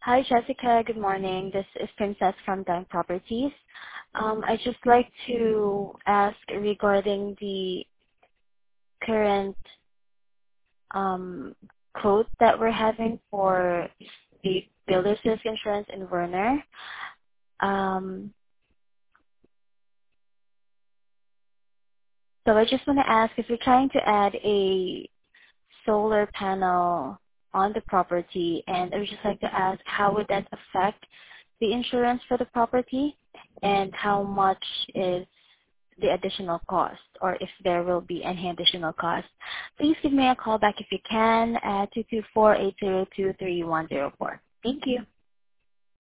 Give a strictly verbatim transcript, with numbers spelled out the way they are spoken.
Hi, Jessica. Good morning. This is Princess from Dime Properties. Um, I'd just like to ask regarding the current um, quote that we're having for the builder's risk insurance in Werner. Um, so I just want to ask if we're trying to add a solar panel on the property, and I would just like to ask how would that affect the insurance for the property, and how much is the additional cost, or if there will be any additional cost. Please give me a call back if you can at two two four, eight zero two, three one zero four. Thank you.